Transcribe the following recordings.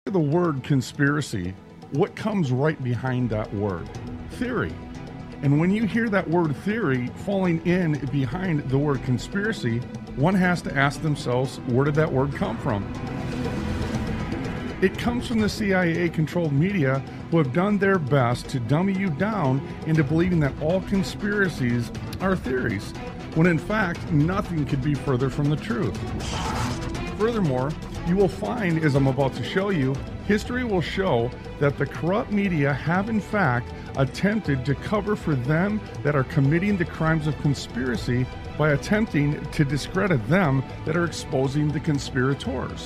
The word conspiracy, what comes right behind that word? Theory. And when you hear that word theory falling in behind the word conspiracy, one has to ask themselves, where did that word come from? It comes from the CIA-controlled media, who have done their best to dummy you down into believing that all conspiracies are theories, when in fact, nothing could be further from the truth. Furthermore, you will find, as I'm about to show you, history will show that the corrupt media have in fact attempted to cover for them that are committing the crimes of conspiracy by attempting to discredit them that are exposing the conspirators.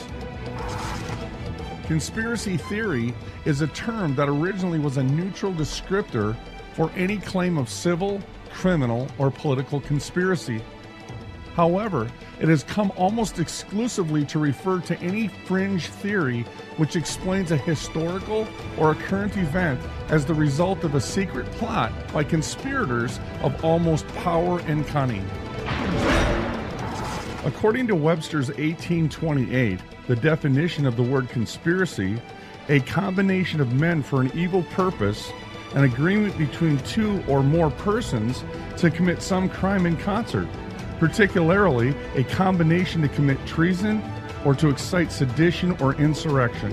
Conspiracy theory is a term that originally was a neutral descriptor for any claim of civil, criminal, or political conspiracy. However, it has come almost exclusively to refer to any fringe theory which explains a historical or a current event as the result of a secret plot by conspirators of almost power and cunning. According to Webster's 1828, the definition of the word conspiracy, a combination of men for an evil purpose, an agreement between two or more persons to commit some crime in concert, particularly a combination to commit treason or to excite sedition or insurrection.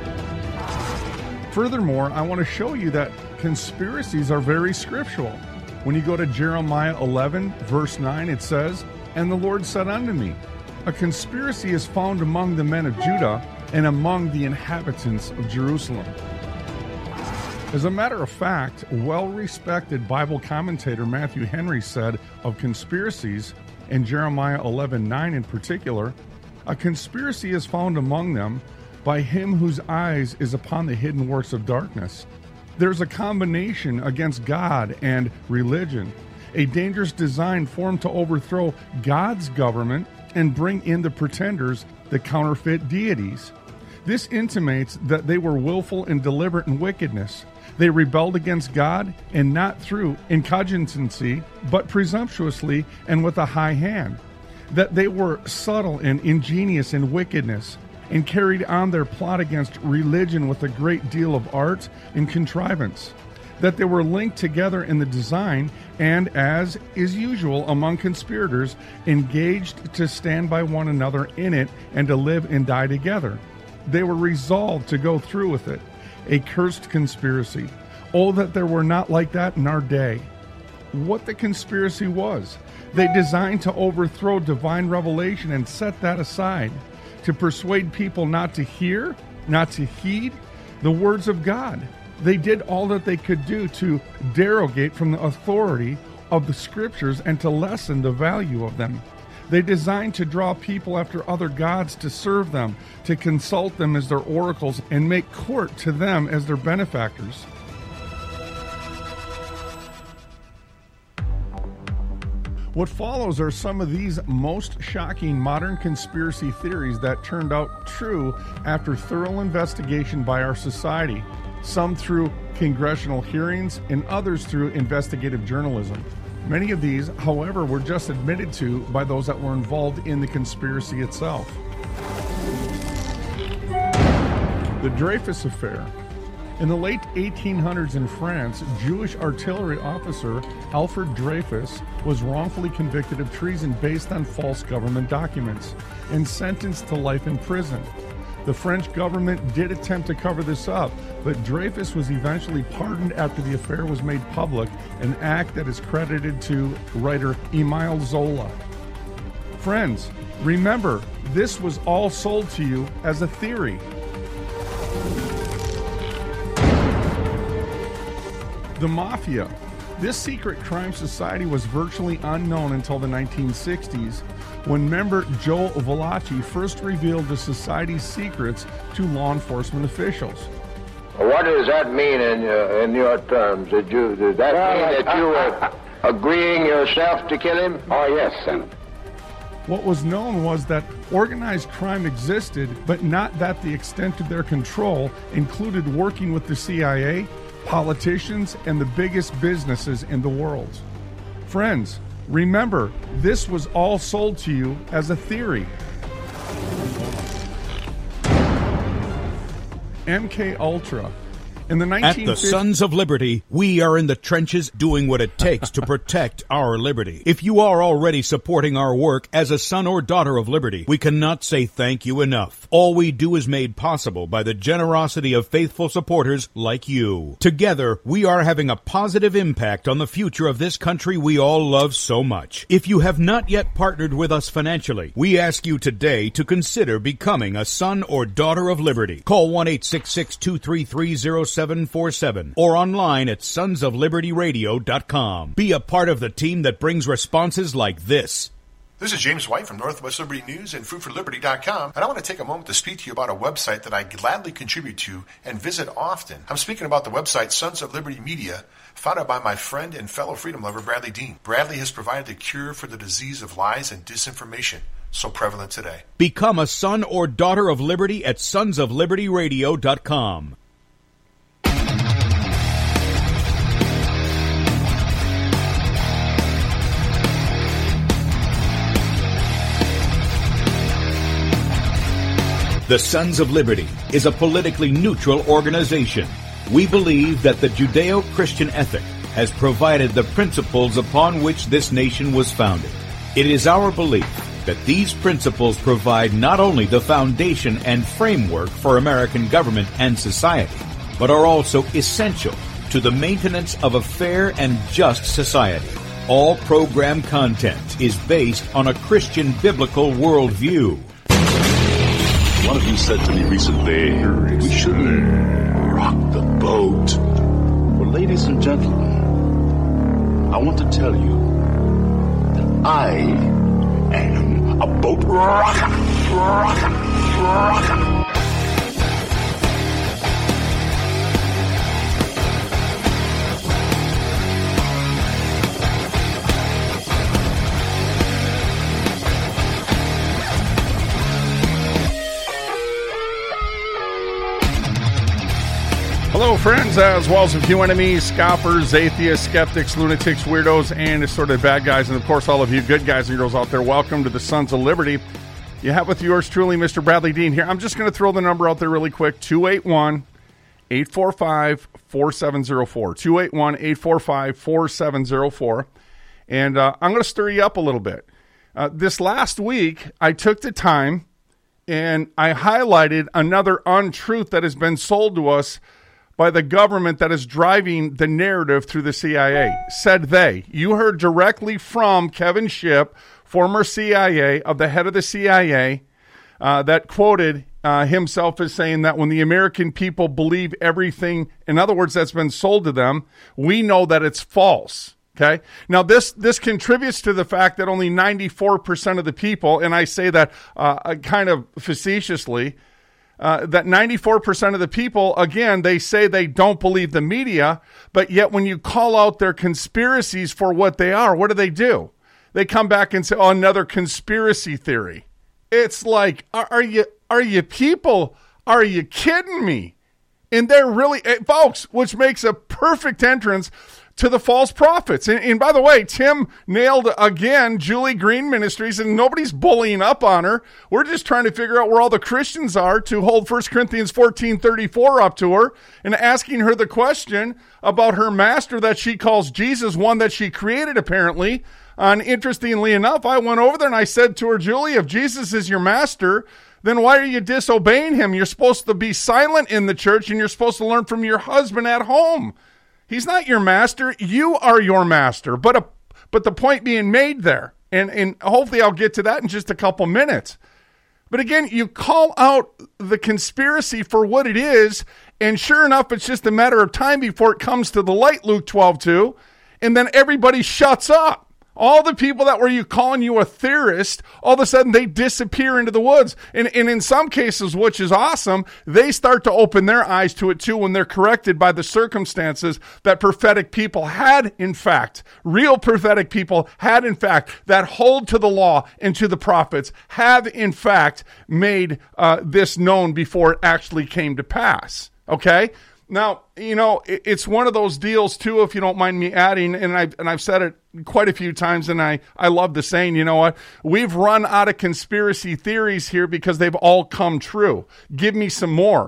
Furthermore, I want to show you that conspiracies are very scriptural. When you go to Jeremiah 11, verse 9, it says, "And the Lord said unto me, a conspiracy is found among the men of Judah and among the inhabitants of Jerusalem." As a matter of fact, well-respected Bible commentator Matthew Henry said of conspiracies, in Jeremiah 11:9 in particular, "A conspiracy is found among them by him whose eyes is upon the hidden works of darkness." There's a combination against God and religion, a dangerous design formed to overthrow God's government and bring in the pretenders, the counterfeit deities. This intimates that they were willful and deliberate in wickedness. They rebelled against God, and not through incognitancy, but presumptuously and with a high hand. That they were subtle and ingenious in wickedness, and carried on their plot against religion with a great deal of art and contrivance. That they were linked together in the design, and, as is usual among conspirators, engaged to stand by one another in it and to live and die together. They were resolved to go through with it. A cursed conspiracy. Oh, that there were not like that in our day. What the conspiracy was. They designed to overthrow divine revelation and set that aside, to persuade people not to hear, not to heed the words of God. They did all that they could do to derogate from the authority of the scriptures and to lessen the value of them. They designed to draw people after other gods to serve them, to consult them as their oracles, and make court to them as their benefactors. What follows are some of these most shocking modern conspiracy theories that turned out true after thorough investigation by our society, some through congressional hearings and others through investigative journalism. Many of these, however, were just admitted to by those that were involved in the conspiracy itself. The Dreyfus Affair. In the late 1800s in France, Jewish artillery officer Alfred Dreyfus was wrongfully convicted of treason based on false government documents and sentenced to life in prison. The French government did attempt to cover this up, but Dreyfus was eventually pardoned after the affair was made public, an act that is credited to writer Émile Zola. Friends, remember, this was all sold to you as a theory. The Mafia. This secret crime society was virtually unknown until the 1960s, when member Joe Valachi first revealed the society's secrets to law enforcement officials. What does that mean in your terms? Does that mean that you were agreeing yourself to kill him? Oh, yes, Senator. What was known was that organized crime existed, but not that the extent of their control included working with the CIA, politicians, and the biggest businesses in the world. Friends, remember, this was all sold to you as a theory. MK Ultra. In the At the Sons of Liberty, we are in the trenches doing what it takes to protect our liberty. If you are already supporting our work as a son or daughter of liberty, we cannot say thank you enough. All we do is made possible by the generosity of faithful supporters like you. Together, we are having a positive impact on the future of this country we all love so much. If you have not yet partnered with us financially, we ask you today to consider becoming a son or daughter of liberty. Call 1-866-233-0747 or online at sonsoflibertyradio.com. Be a part of the team that brings responses like this. This is James White from Northwest Liberty News and FoodForLiberty.com, and I want to take a moment to speak to you about a website that I gladly contribute to and visit often. I'm speaking about the website Sons of Liberty Media, founded by my friend and fellow freedom lover Bradley Dean. Bradley has provided the cure for the disease of lies and disinformation, so prevalent today. Become a son or daughter of liberty at sonsoflibertyradio.com. The Sons of Liberty is a politically neutral organization. We believe that the Judeo-Christian ethic has provided the principles upon which this nation was founded. It is our belief that these principles provide not only the foundation and framework for American government and society, but are also essential to the maintenance of a fair and just society. All program content is based on a Christian biblical worldview. One of you said to me recently, we shouldn't rock the boat. Well, ladies and gentlemen, I want to tell you that I am a boat rocker. Hello, friends, as well as a few enemies, scoffers, atheists, skeptics, lunatics, weirdos, and assorted bad guys, and of course all of you good guys and girls out there. Welcome to the Sons of Liberty. You have with yours truly, Mr. Bradley Dean here. I'm just going to throw the number out there really quick, 281-845-4704, 281-845-4704, and I'm going to stir you up a little bit. This last week, I took the time and I highlighted another untruth that has been sold to us by the government that is driving the narrative through the CIA. Said they. You heard directly from Kevin Shipp, former CIA, of the head of the CIA, that quoted himself as saying that when the American people believe everything, in other words, that's been sold to them, we know that it's false. Okay. Now, this contributes to the fact that only 94% of the people, and I say that kind of facetiously, that 94% of the people, again, they say they don't believe the media, but yet when you call out their conspiracies for what they are, what do? They come back and say, oh, another conspiracy theory. It's like, are you people, are you kidding me? And they're really, folks, which makes a perfect entrance to the false prophets. And by the way, Tim nailed again Julie Green Ministries, and nobody's bullying up on her. We're just trying to figure out where all the Christians are to hold 1 Corinthians 14:34 up to her and asking her the question about her master that she calls Jesus, one that she created apparently. And interestingly enough, I went over there and I said to her, Julie, if Jesus is your master, then why are you disobeying him? You're supposed to be silent in the church and you're supposed to learn from your husband at home. He's not your master. You are your master. But the point being made there, and hopefully I'll get to that in just a couple minutes. But again, you call out the conspiracy for what it is, and sure enough, it's just a matter of time before it comes to the light, Luke 12:2, and then everybody shuts up. All the people that were calling you a theorist, all of a sudden they disappear into the woods. And in some cases, which is awesome, they start to open their eyes to it too when they're corrected by the circumstances that prophetic people had, in fact, real prophetic people had, in fact, that hold to the law and to the prophets, have, in fact, made this known before it actually came to pass. Okay? Now, it's one of those deals, too, if you don't mind me adding, and I've said it quite a few times, and I love the saying, you know what? We've run out of conspiracy theories here because they've all come true. Give me some more.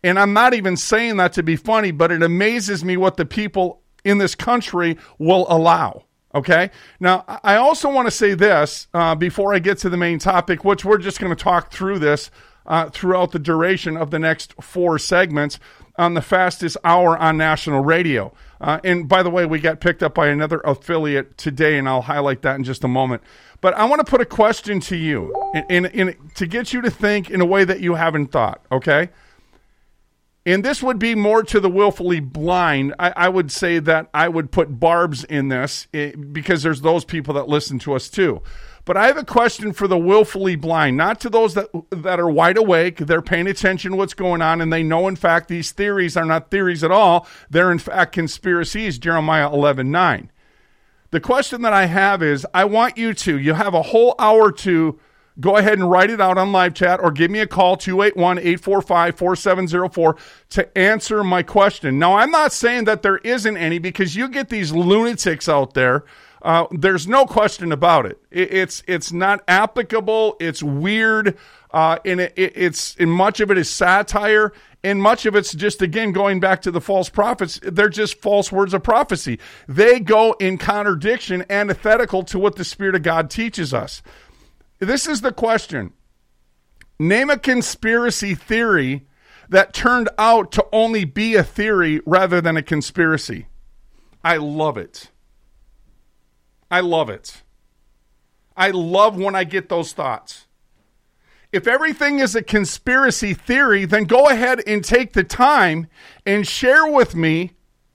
And I'm not even saying that to be funny, but it amazes me what the people in this country will allow. Okay? Now, I also want to say this before I get to the main topic, which we're just going to talk through this throughout the duration of the next 4 segments on the fastest hour on national radio. And by the way, we got picked up by another affiliate today, and I'll highlight that in just a moment. But I want to put a question to you to get you to think in a way that you haven't thought, okay? And this would be more to the willfully blind. I would say that I would put Barb's in this because there's those people that listen to us too. But I have a question for the willfully blind, not to those that are wide awake. They're paying attention to what's going on, and they know, in fact, these theories are not theories at all. They're, in fact, conspiracies, Jeremiah 11:9. The question that I have is, I want you have a whole hour to go ahead and write it out on live chat or give me a call, 281-845-4704, to answer my question. Now, I'm not saying that there isn't any, because you get these lunatics out there. There's no question about it. It's not applicable. It's weird. And much of it is satire. And much of it's just, again, going back to the false prophets. They're just false words of prophecy. They go in contradiction, antithetical to what the Spirit of God teaches us. This is the question. Name a conspiracy theory that turned out to only be a theory rather than a conspiracy. I love it. I love it. I love when I get those thoughts. If everything is a conspiracy theory, then go ahead and take the time and share with me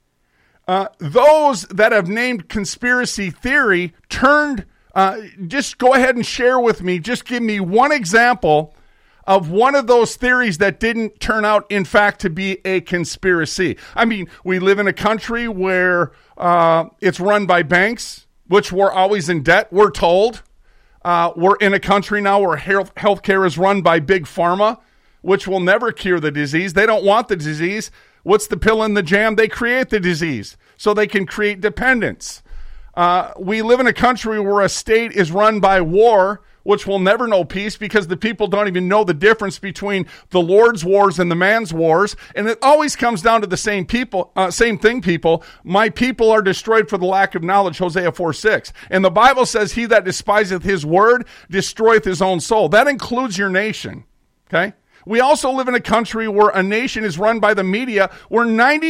those that have named conspiracy theory just go ahead and share with me. Just give me one example of one of those theories that didn't turn out, in fact, to be a conspiracy. I mean, we live in a country where it's run by banks, which we're always in debt, we're told. We're in a country now where healthcare is run by big pharma, which will never cure the disease. They don't want the disease. What's the pill in the jam? They create the disease so they can create dependence. We live in a country where a state is run by war, which will never know peace because the people don't even know the difference between the Lord's wars and the man's wars. And it always comes down to the same thing, people. My people are destroyed for the lack of knowledge, Hosea 4:6. And the Bible says, he that despiseth his word destroyeth his own soul. That includes your nation, okay? We also live in a country where a nation is run by the media where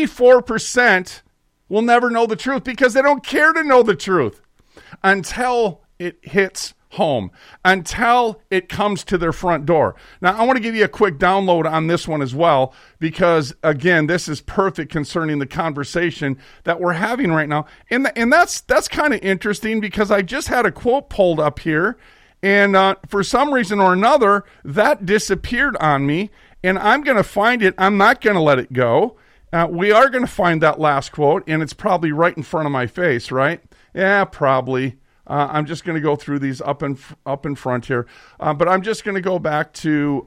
94% will never know the truth because they don't care to know the truth until it hits home, until it comes to their front door. Now, I want to give you a quick download on this one as well, because, again, this is perfect concerning the conversation that we're having right now. And that's kind of interesting because I just had a quote pulled up here, and for some reason or another, that disappeared on me, and I'm going to find it. I'm not going to let it go. We are going to find that last quote, and it's probably right in front of my face, right? Yeah, probably. I'm just going to go through these up in front here. But I'm just going to go back to,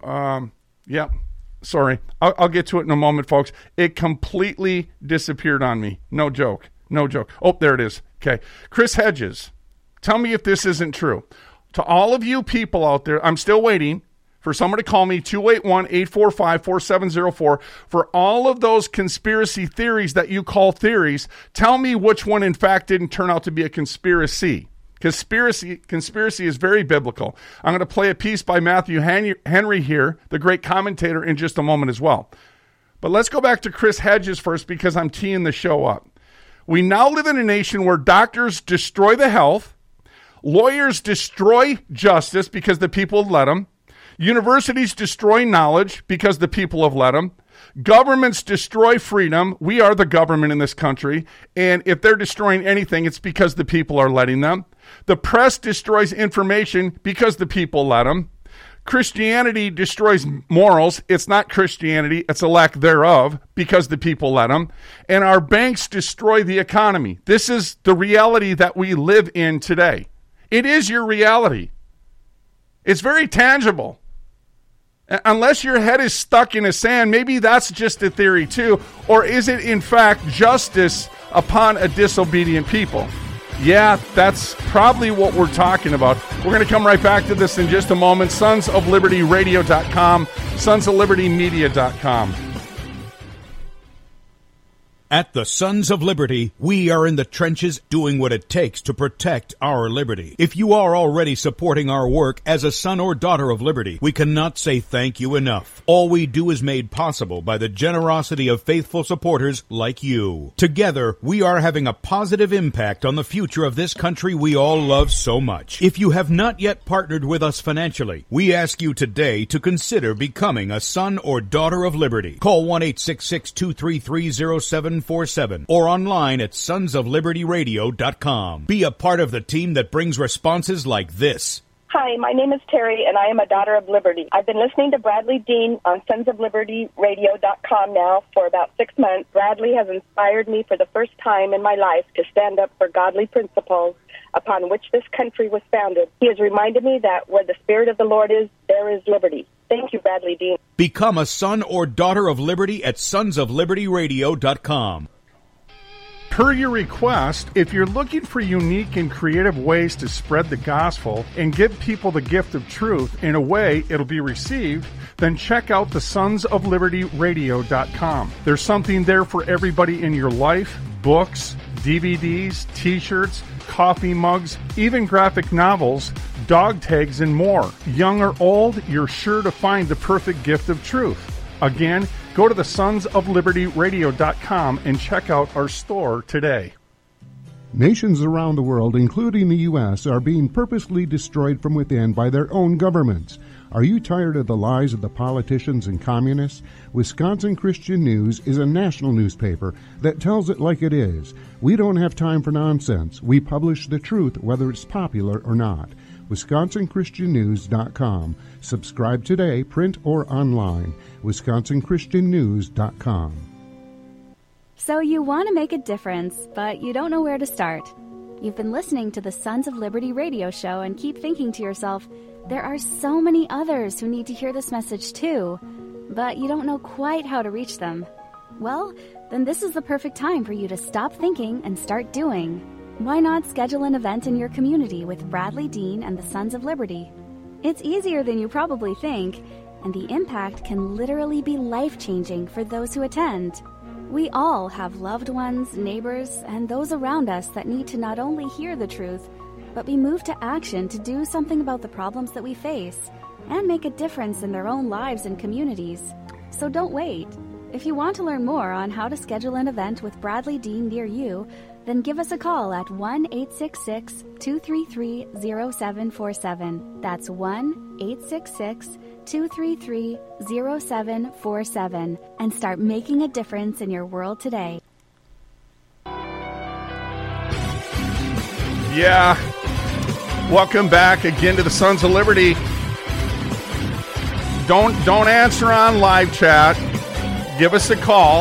sorry. I'll get to it in a moment, folks. It completely disappeared on me. No joke. Oh, there it is. Okay. Chris Hedges, tell me if this isn't true. To all of you people out there, I'm still waiting for someone to call me, 281-845-4704. For all of those conspiracy theories that you call theories, tell me which one, in fact, didn't turn out to be a conspiracy. Conspiracy is very biblical. I'm going to play a piece by Matthew Henry here, the great commentator, in just a moment as well. But let's go back to Chris Hedges first because I'm teeing the show up. We now live in a nation where doctors destroy the health, lawyers destroy justice because the people have let them, universities destroy knowledge because the people have let them, governments destroy freedom. We are the government in this country, and if they're destroying anything, it's because the people are letting them. The press destroys information because the people let them. Christianity destroys morals. It's not Christianity. It's a lack thereof because the people let them. And our banks destroy the economy. This is the reality that we live in today. It is your reality. It's very tangible. Unless your head is stuck in the sand, maybe that's just a theory too. Or is it, in fact, justice upon a disobedient people? Yeah, that's probably what we're talking about. We're going to come right back to this in just a moment. SonsOfLibertyRadio.com, SonsOfLibertyMedia.com. At the Sons of Liberty, we are in the trenches doing what it takes to protect our liberty. If you are already supporting our work as a son or daughter of liberty, we cannot say thank you enough. All we do is made possible by the generosity of faithful supporters like you. Together, we are having a positive impact on the future of this country we all love so much. If you have not yet partnered with us financially, we ask you today to consider becoming a son or daughter of liberty. Call 1-866-233-0747 or online at sonsoflibertyradio.com. Be a part of the team that brings responses like this. Hi, my name is Terry, and I am a daughter of liberty. I've been listening to Bradley Dean on sonsoflibertyradio.com now for about 6 months. Bradley has inspired me for the first time in my life to stand up for godly principles upon which this country was founded. He has reminded me that where the Spirit of the Lord is, there is liberty. Thank you, Bradley Dean. Become a son or daughter of liberty at sonsoflibertyradio.com. Per your request, if you're looking for unique and creative ways to spread the gospel and give people the gift of truth in a way it'll be received, then check out the sonsoflibertyradio.com. There's something there for everybody in your life: books, DVDs, t-shirts, coffee mugs, even graphic novels, dog tags, and more. Young or old, you're sure to find the perfect gift of truth. Again, go to the sonsoflibertyradio.com and check out our store today. Nations around the world, including the U.S., are being purposely destroyed from within by their own governments. Are you tired of the lies of the politicians and communists? Wisconsin Christian News is a national newspaper that tells it like it is. We don't have time for nonsense. We publish the truth, whether it's popular or not. WisconsinChristianNews.com. Subscribe today, print or online. WisconsinChristianNews.com. So you want to make a difference, but you don't know where to start. You've been listening to the Sons of Liberty radio show and keep thinking to yourself, there are so many others who need to hear this message too, but you don't know quite how to reach them. Well, then this is the perfect time for you to stop thinking and start doing. Why not schedule an event in your community with Bradley Dean and the Sons of Liberty? It's easier than you probably think, and the impact can literally be life-changing for those who attend. We all have loved ones, neighbors, and those around us that need to not only hear the truth, but be moved to action to do something about the problems that we face and make a difference in their own lives and communities. So don't wait. If you want to learn more on how to schedule an event with Bradley Dean near you, then give us a call at 1-866-233-0747. That's 1-866-233-0747, and start making a difference in your world today. Yeah. Welcome back again to the Sons of Liberty. Don't answer on live chat. Give us a call.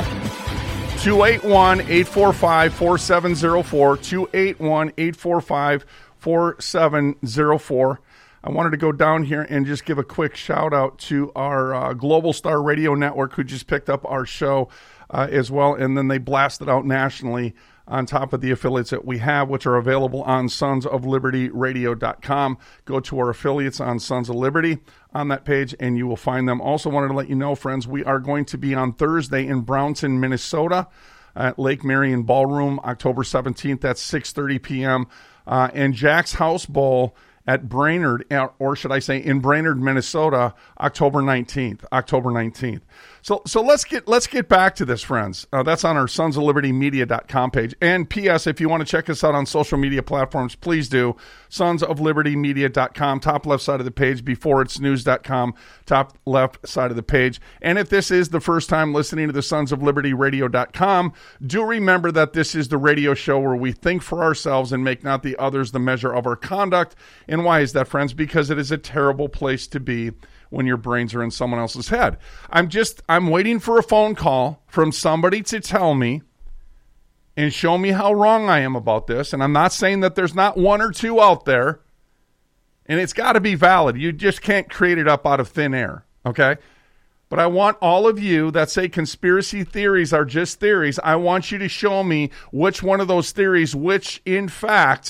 281-845-4704. 281-845-4704. I wanted to go down here and just give a quick shout out to our Global Star Radio Network, who just picked up our show as well, and then they blasted out nationally on top of the affiliates that we have, which are available on sonsoflibertyradio.com. Go to our affiliates on Sons of Liberty on that page, and you will find them. Also wanted to let you know, friends, we are going to be on Thursday in Brownton, Minnesota at Lake Marion Ballroom, October 17th. That's 6:30 p.m. And Jack's House Bowl at Brainerd, or should I say in Brainerd, Minnesota, October 19th. So let's get back to this, friends. That's on our sonsoflibertymedia.com page. And P.S., if you want to check us out on social media platforms, please do. sonsoflibertymedia.com, top left side of the page, before it's news.com, top left side of the page. And if this is the first time listening to the sonsoflibertyradio.com, do remember that this is the radio show where we think for ourselves and make not the others the measure of our conduct. And why is that, friends? Because it is a terrible place to be when your brains are in someone else's head. I'm waiting for a phone call from somebody to tell me and show me how wrong I am about this. And I'm not saying that there's not one or two out there, and it's got to be valid. You just can't create it up out of thin air, okay? But I want all of you that say conspiracy theories are just theories, I want you to show me which one of those theories, which in fact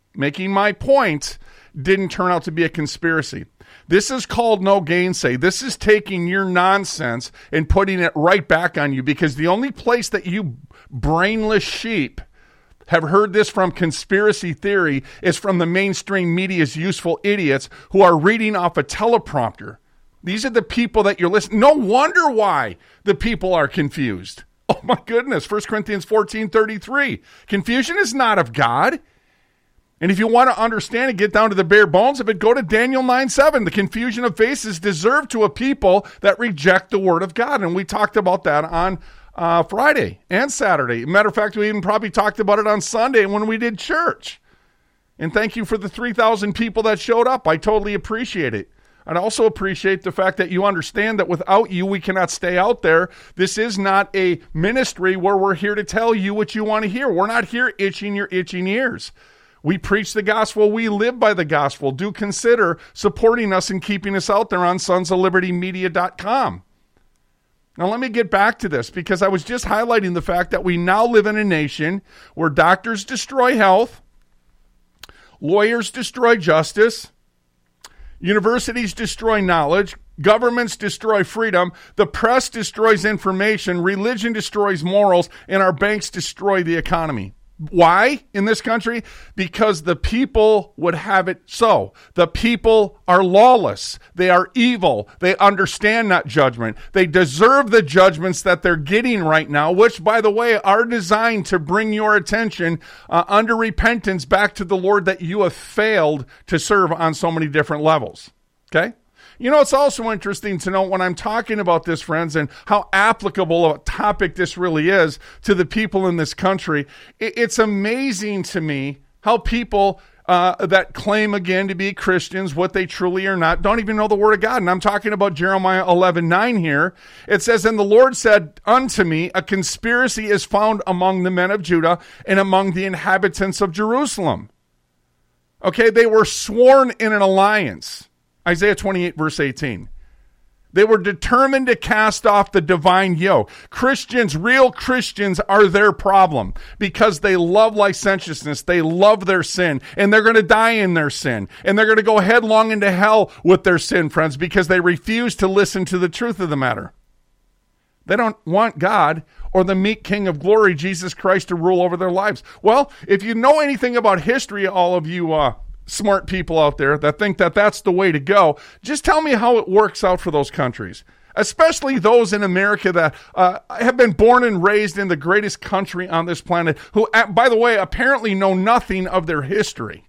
making my point, didn't turn out to be a conspiracy. This is called no gainsay. This is taking your nonsense and putting it right back on you, because the only place that you brainless sheep have heard this from conspiracy theory is from the mainstream media's useful idiots who are reading off a teleprompter. These are the people that you're listening. No wonder why the people are confused. Oh my goodness. 1 Corinthians 14:33. Confusion is not of God. And if you want to understand and get down to the bare bones of it, go to Daniel 9:7. The confusion of faces deserved to a people that reject the word of God. And we talked about that on Friday and Saturday. Matter of fact, we even probably talked about it on Sunday when we did church. And thank you for the 3,000 people that showed up. I totally appreciate it. I'd also appreciate the fact that you understand that without you, we cannot stay out there. This is not a ministry where we're here to tell you what you want to hear. We're not here itching your itching ears. We preach the gospel. We live by the gospel. Do consider supporting us and keeping us out there on sonsoflibertymedia.com. Now, let me get back to this, because I was just highlighting the fact that we now live in a nation where doctors destroy health, lawyers destroy justice, universities destroy knowledge, governments destroy freedom, the press destroys information, religion destroys morals, and our banks destroy the economy. Why in this country? Because the people would have it so. The people are lawless. They are evil. They understand not judgment. They deserve the judgments that they're getting right now, which, by the way, are designed to bring your attention under repentance back to the Lord that you have failed to serve on so many different levels. Okay? You know, it's also interesting to know when I'm talking about this, friends, and how applicable a topic this really is to the people in this country. It's amazing to me how people that claim, again, to be Christians, what they truly are not, don't even know the Word of God. And I'm talking about Jeremiah 11:9 here. It says, "And the Lord said unto me, a conspiracy is found among the men of Judah and among the inhabitants of Jerusalem." Okay, they were sworn in an alliance. Isaiah 28, verse 18. They were determined to cast off the divine yoke. Christians, real Christians, are their problem because they love licentiousness. They love their sin, and they're going to die in their sin. And they're going to go headlong into hell with their sin, friends, because they refuse to listen to the truth of the matter. They don't want God or the meek King of glory, Jesus Christ, to rule over their lives. Well, if you know anything about history, all of you smart people out there that think that that's the way to go, just tell me how it works out for those countries, especially those in America that have been born and raised in the greatest country on this planet, who, by the way, apparently know nothing of their history.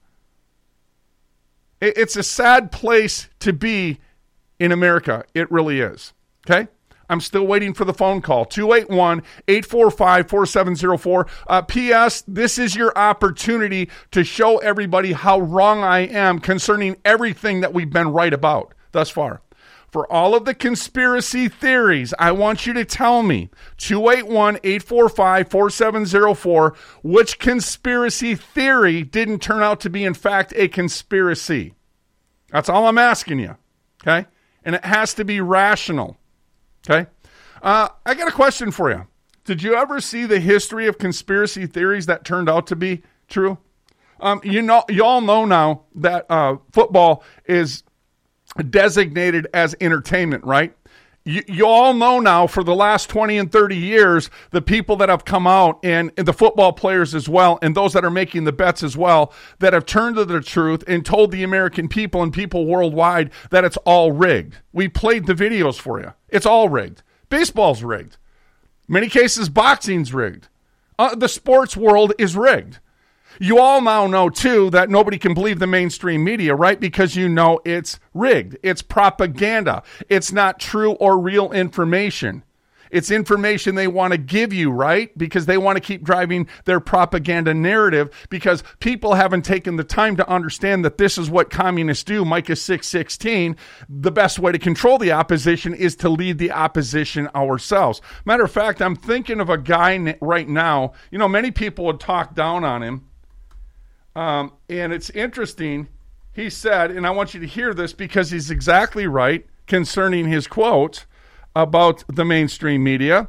It's a sad place to be in America. It really is. Okay? I'm still waiting for the phone call, 281-845-4704. P.S., this is your opportunity to show everybody how wrong I am concerning everything that we've been right about thus far. For all of the conspiracy theories, I want you to tell me, 281-845-4704, which conspiracy theory didn't turn out to be, in fact, a conspiracy. That's all I'm asking you, okay? And it has to be rational. Okay, I got a question for you. Did you ever see the history of conspiracy theories that turned out to be true? You all know now that football is designated as entertainment, right? You all know now for the last 20 and 30 years, the people that have come out, and the football players as well, and those that are making the bets as well, that have turned to the truth and told the American people and people worldwide that it's all rigged. We played the videos for you. It's all rigged. Baseball's rigged. In many cases, boxing's rigged. The sports world is rigged. You all now know, too, that nobody can believe the mainstream media, right? Because you know it's rigged. It's propaganda. It's not true or real information. It's information they want to give you, right? Because they want to keep driving their propaganda narrative, because people haven't taken the time to understand that this is what communists do. Micah 6:16, the best way to control the opposition is to lead the opposition ourselves. Matter of fact, I'm thinking of a guy right now. You know, many people would talk down on him. And it's interesting. He said, and I want you to hear this because he's exactly right concerning his quote about the mainstream media.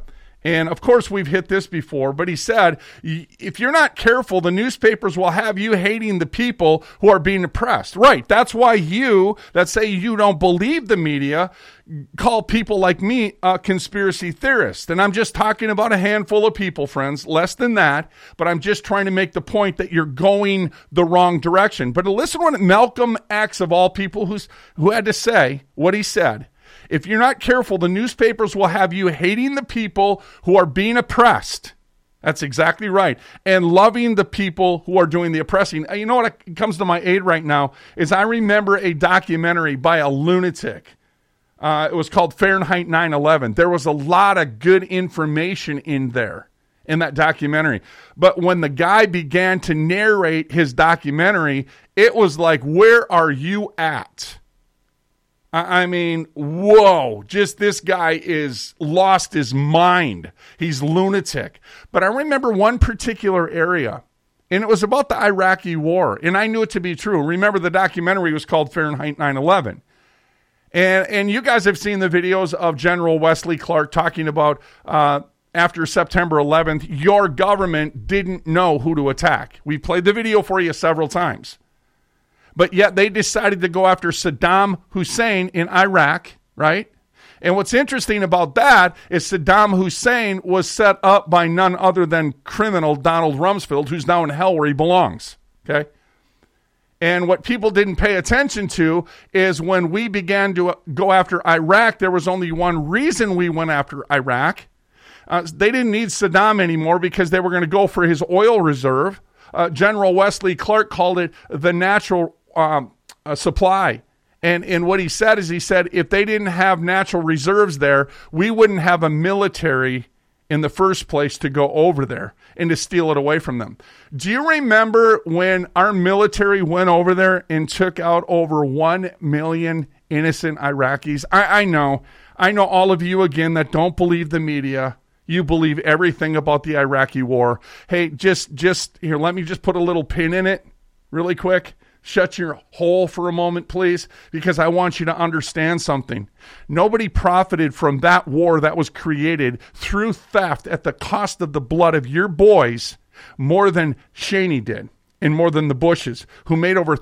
And, of course, we've hit this before, but he said, if you're not careful, the newspapers will have you hating the people who are being oppressed. Right. That's why you, that say you don't believe the media, call people like me a conspiracy theorist. And I'm just talking about a handful of people, friends, less than that, but I'm just trying to make the point that you're going the wrong direction. But listen to what Malcolm X, of all people, who had to say what he said. If you're not careful, the newspapers will have you hating the people who are being oppressed. That's exactly right. And loving the people who are doing the oppressing. You know what comes to my aid right now is I remember a documentary by a lunatic. It was called Fahrenheit 9/11. There was a lot of good information in there, in that documentary. But when the guy began to narrate his documentary, it was like, where are you at? I mean, whoa, just this guy is lost his mind. He's lunatic. But I remember one particular area, and it was about the Iraqi war, and I knew it to be true. Remember, the documentary was called Fahrenheit 9/11. And you guys have seen the videos of General Wesley Clark talking about after September 11th, your government didn't know who to attack. We played the video for you several times. But yet they decided to go after Saddam Hussein in Iraq, right? And what's interesting about that is Saddam Hussein was set up by none other than criminal Donald Rumsfeld, who's now in hell where he belongs, okay? And what people didn't pay attention to is when we began to go after Iraq, there was only one reason we went after Iraq. They didn't need Saddam anymore because they were going to go for his oil reserve. General Wesley Clark called it the natural supply. And what he said is, he said, if they didn't have natural reserves there, we wouldn't have a military in the first place to go over there and to steal it away from them. Do you remember when our military went over there and took out over 1 million innocent Iraqis? I know all of you, again, that don't believe the media. You believe everything about the Iraqi war. Hey, just here, let me just put a little pin in it really quick. Shut your hole for a moment, please, because I want you to understand something. Nobody profited from that war that was created through theft at the cost of the blood of your boys more than Cheney did, and more than the Bushes, who made over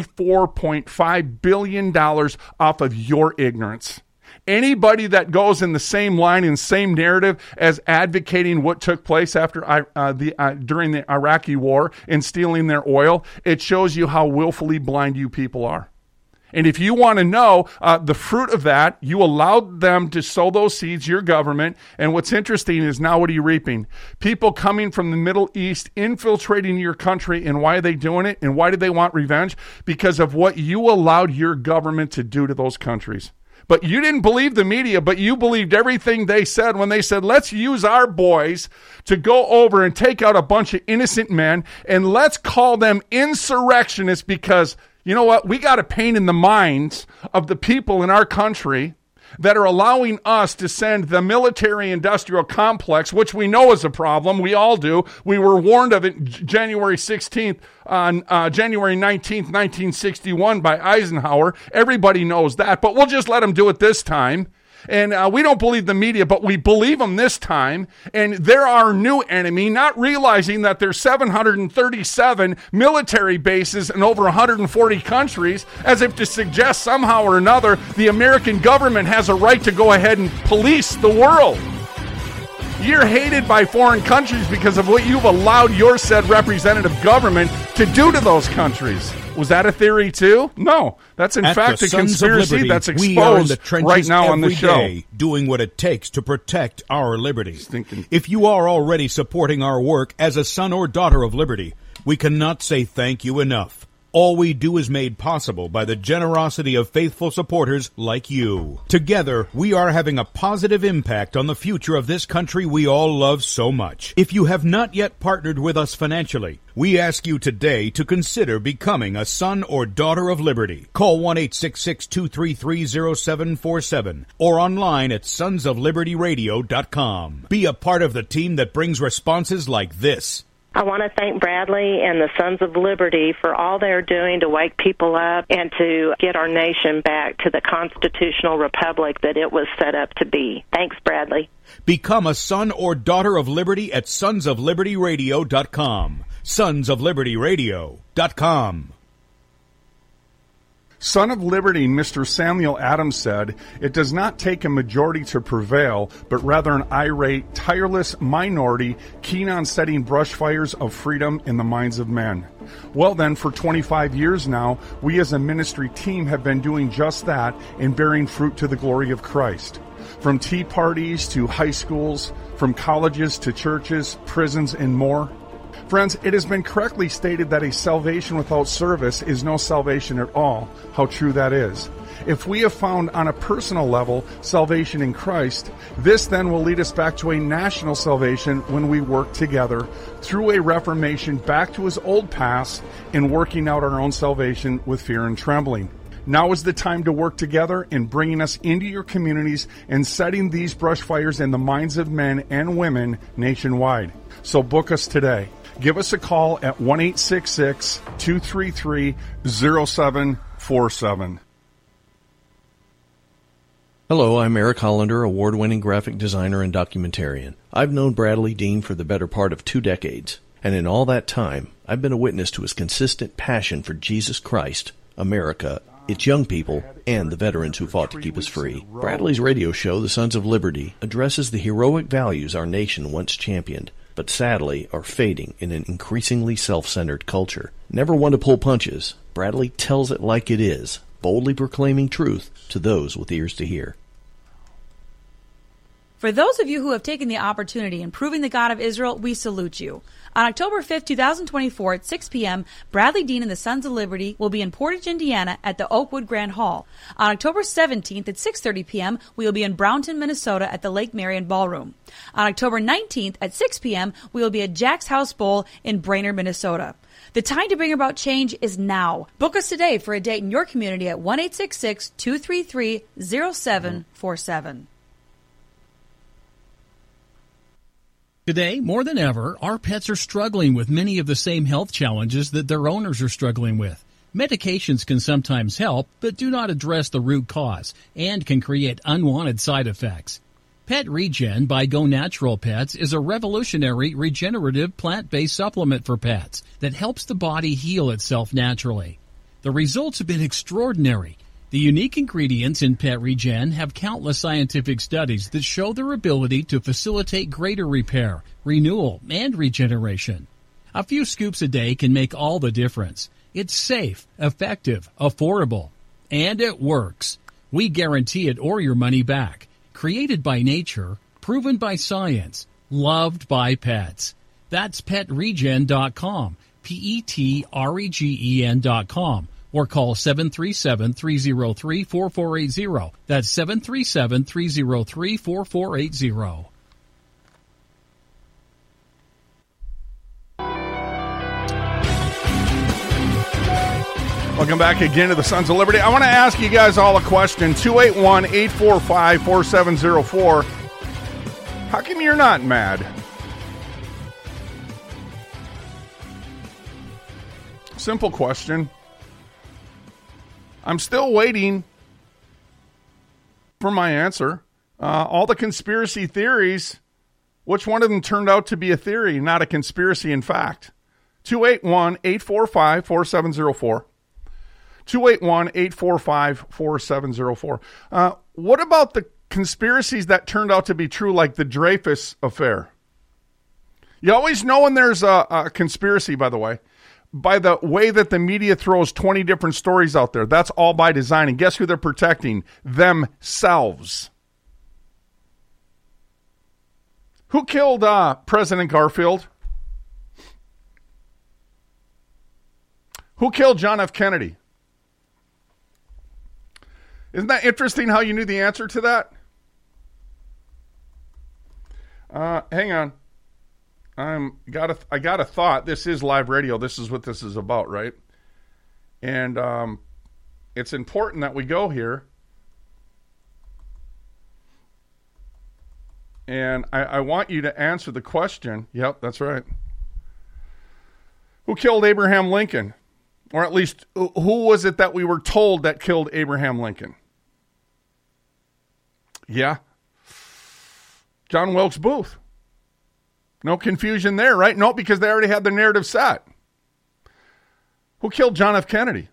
$34.5 billion off of your ignorance. Anybody that goes in the same line and same narrative as advocating what took place after during the Iraqi war and stealing their oil, it shows you how willfully blind you people are. And if you want to know the fruit of that, you allowed them to sow those seeds, your government. And what's interesting is, now what are you reaping? People coming from the Middle East infiltrating your country. And why are they doing it? And why did they want revenge? Because of what you allowed your government to do to those countries. But you didn't believe the media, but you believed everything they said when they said, let's use our boys to go over and take out a bunch of innocent men, and let's call them insurrectionists because, you know what, we got to paint in the minds of the people in our country that are allowing us to send the military-industrial complex, which we know is a problem. We all do. We were warned of it January 16th, on January 19th, 1961 by Eisenhower. Everybody knows that, but we'll just let them do it this time. And we don't believe the media, but we believe them this time. And they're our new enemy, not realizing that there's 737 military bases in over 140 countries, as if to suggest somehow or another the American government has a right to go ahead and police the world. You're hated by foreign countries because of what you've allowed your said representative government to do to those countries. Was that a theory too? No. That's in fact a conspiracy that's exposed right now on the show. Doing what it takes to protect our liberty. If you are already supporting our work as a son or daughter of liberty, we cannot say thank you enough. All we do is made possible by the generosity of faithful supporters like you. Together, we are having a positive impact on the future of this country we all love so much. If you have not yet partnered with us financially, we ask you today to consider becoming a son or daughter of liberty. Call 1-866-233-0747 or online at sonsoflibertyradio.com. Be a part of the team that brings responses like this. I want to thank Bradley and the Sons of Liberty for all they're doing to wake people up and to get our nation back to the constitutional republic that it was set up to be. Thanks, Bradley. Become a son or daughter of liberty at sonsoflibertyradio.com. sonsoflibertyradio.com. Son of Liberty, Mr. Samuel Adams said, "It does not take a majority to prevail, but rather an irate, tireless minority keen on setting brush fires of freedom in the minds of men." Well then, for 25 years now, we as a ministry team have been doing just that and bearing fruit to the glory of Christ. From tea parties to high schools, from colleges to churches, prisons, and more. Friends, it has been correctly stated that a salvation without service is no salvation at all. How true that is. If we have found on a personal level salvation in Christ, this then will lead us back to a national salvation when we work together through a reformation back to his old paths in working out our own salvation with fear and trembling. Now is the time to work together in bringing us into your communities and setting these brush fires in the minds of men and women nationwide. So book us today. Give us a call at 1-866-233-0747. Hello, I'm Eric Hollander, award-winning graphic designer and documentarian. I've known Bradley Dean for the better part of 2 decades, and in all that time, I've been a witness to his consistent passion for Jesus Christ, America, its young people, and the veterans who fought to keep us free. Bradley's radio show, The Sons of Liberty, addresses the heroic values our nation once championed, but sadly are fading in an increasingly self-centered culture. Never one to pull punches, Bradley tells it like it is, boldly proclaiming truth to those with ears to hear. For those of you who have taken the opportunity in proving the God of Israel, we salute you. On October 5th, 2024 at 6 p.m., Bradley Dean and the Sons of Liberty will be in Portage, Indiana at the Oakwood Grand Hall. On October 17th at 6:30 p.m., we will be in Brownton, Minnesota at the Lake Marion Ballroom. On October 19th at 6 p.m., we will be at Jack's House Bowl in Brainerd, Minnesota. The time to bring about change is now. Book us today for a date in your community at 1-866-233-0747. Today, more than ever, our pets are struggling with many of the same health challenges that their owners are struggling with. Medications can sometimes help, but do not address the root cause and can create unwanted side effects. Pet Regen by Go Natural Pets is a revolutionary regenerative plant-based supplement for pets that helps the body heal itself naturally. The results have been extraordinary. The unique ingredients in Pet Regen have countless scientific studies that show their ability to facilitate greater repair, renewal, and regeneration. A few scoops a day can make all the difference. It's safe, effective, affordable, and it works. We guarantee it or your money back. Created by nature, proven by science, loved by pets. That's PetRegen.com, PetRegen.com. Or call 737-303-4480. That's 737-303-4480. Welcome back again to the Sons of Liberty. I want to ask you guys all a question. 281-845-4704. How come you're not mad? Simple question. I'm still waiting for my answer. All the conspiracy theories, which one of them turned out to be a theory, not a conspiracy in fact? 281-845-4704. 281-845-4704. What about the conspiracies that turned out to be true, like the Dreyfus affair? You always know when there's a conspiracy, by the way, by the way that the media throws 20 different stories out there. That's all by design. And guess who they're protecting? Themselves. Who killed President Garfield? Who killed John F. Kennedy? Isn't that interesting how you knew the answer to that? Hang on. I got a thought. This is live radio. This is what this is about, right? And it's important that we go here. And I want you to answer the question. Yep, that's right. Who killed Abraham Lincoln? Or at least, who was it that we were told that killed Abraham Lincoln? Yeah. John Wilkes Booth. No confusion there, right? No, because they already had the narrative set. Who killed John F. Kennedy?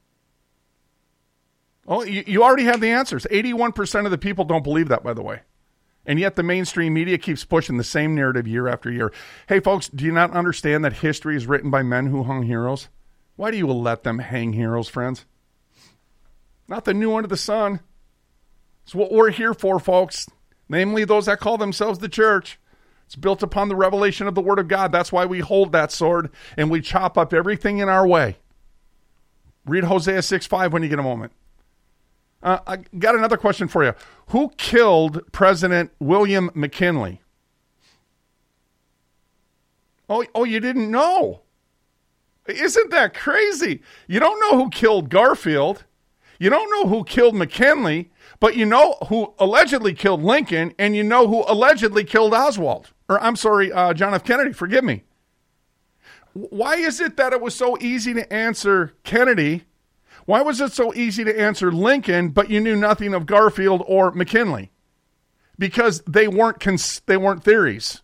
Oh, you already have the answers. 81% of the people don't believe that, by the way. And yet the mainstream media keeps pushing the same narrative year after year. Hey, folks, do you not understand that history is written by men who hung heroes? Why do you let them hang heroes, friends? Not the new under the sun. It's what we're here for, folks. Namely, those that call themselves the church. It's built upon the revelation of the Word of God. That's why we hold that sword and we chop up everything in our way. Read Hosea 6:5 when you get a moment. I got another question for you. Who killed President William McKinley? Oh, you didn't know? Isn't that crazy? You don't know who killed Garfield. You don't know who killed McKinley, but you know who allegedly killed Lincoln, and you know who allegedly killed John F. Kennedy. Forgive me. Why is it that it was so easy to answer Kennedy? Why was it so easy to answer Lincoln, but you knew nothing of Garfield or McKinley? Because they weren't theories.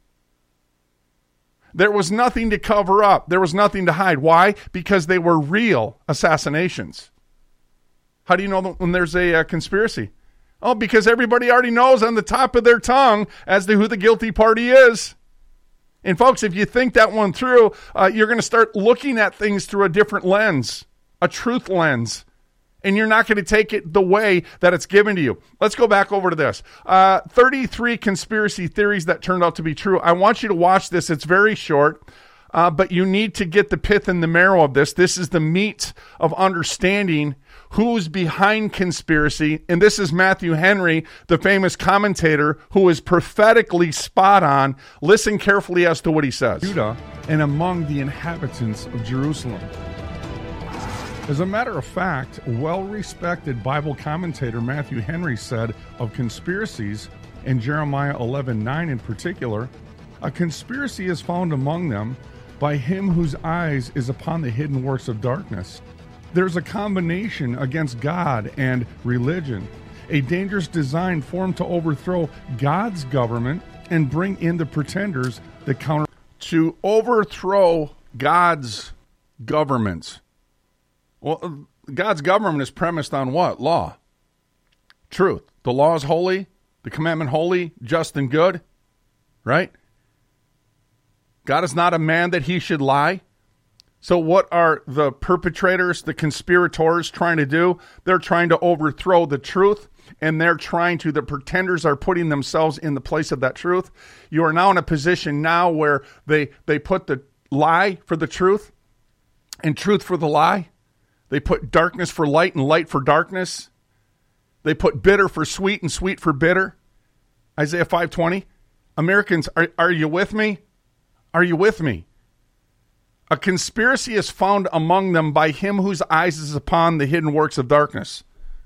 There was nothing to cover up. There was nothing to hide. Why? Because they were real assassinations. How do you know when there's a conspiracy? Oh, because everybody already knows on the top of their tongue as to who the guilty party is. And folks, if you think that one through, you're going to start looking at things through a different lens. A truth lens, and you're not going to take it the way that it's given to you. Let's go back over to this. 33 conspiracy theories that turned out to be true. I want you to watch this. It's very short, but you need to get the pith and the marrow of this. This is the meat of understanding who's behind conspiracy, and this is Matthew Henry, the famous commentator, who is prophetically spot on. Listen carefully as to what he says. Judah and among the inhabitants of Jerusalem. As a matter of fact, well-respected Bible commentator Matthew Henry said of conspiracies, in Jeremiah 11:9 in particular, a conspiracy is found among them by him whose eyes is upon the hidden works of darkness. There's a combination against God and religion, a dangerous design formed to overthrow God's government and bring in the pretenders that counter. To overthrow God's government. Well, God's government is premised on what? Law. Truth. The law is holy, the commandment holy, just and good, right? God is not a man that he should lie. So what are the perpetrators, the conspirators trying to do? They're trying to overthrow the truth, and the pretenders are putting themselves in the place of that truth. You are now in a position now where they put the lie for the truth and truth for the lie. They put darkness for light and light for darkness. They put bitter for sweet and sweet for bitter. Isaiah 5:20. Americans, are you with me? Are you with me? A conspiracy is found among them by him whose eyes is upon the hidden works of darkness.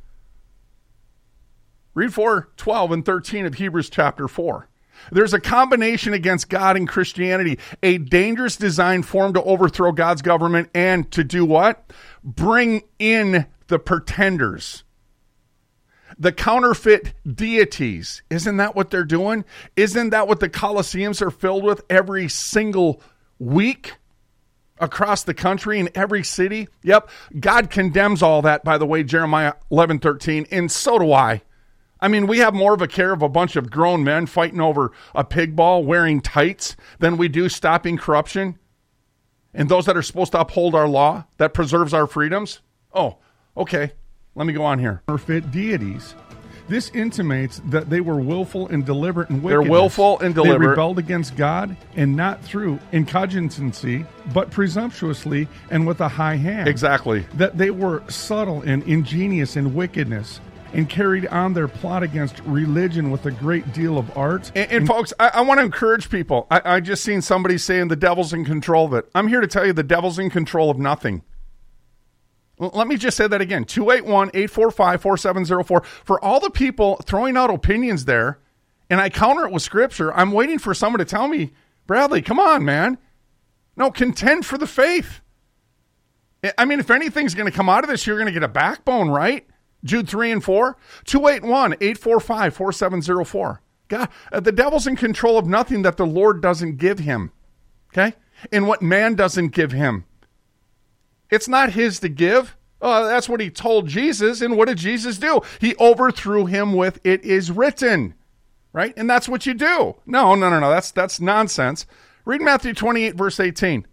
Read 4:12 and 13 of Hebrews chapter 4. There's a combination against God and Christianity, a dangerous design formed to overthrow God's government and to do what? Bring in the pretenders, the counterfeit deities. Isn't that what they're doing? Isn't that what the Colosseums are filled with every single week across the country in every city? Yep. God condemns all that, by the way, Jeremiah 11:13, and so do I. I mean, we have more of a care of a bunch of grown men fighting over a pig ball wearing tights than we do stopping corruption and those that are supposed to uphold our law that preserves our freedoms. Oh, okay. Let me go on here. Counterfeit deities. This intimates that they were willful and deliberate in wickedness. They're willful and deliberate. They rebelled against God, and not through incognitancy, but presumptuously and with a high hand. Exactly. That they were subtle and ingenious in wickedness, and carried on their plot against religion with a great deal of art. And folks, I want to encourage people. I just seen somebody saying the devil's in control of it. I'm here to tell you the devil's in control of nothing. Let me just say that again. 281-845-4704. For all the people throwing out opinions there, and I counter it with scripture, I'm waiting for someone to tell me, Bradley, come on, man. No, contend for the faith. I mean, if anything's going to come out of this, you're going to get a backbone, right? Jude 3 and 4, 281-845-4704. God, the devil's in control of nothing that the Lord doesn't give him, okay? And what man doesn't give him. It's not his to give. That's what he told Jesus, and what did Jesus do? He overthrew him with, it is written, right? And that's what you do. No, that's nonsense. Read Matthew 28, verse 18.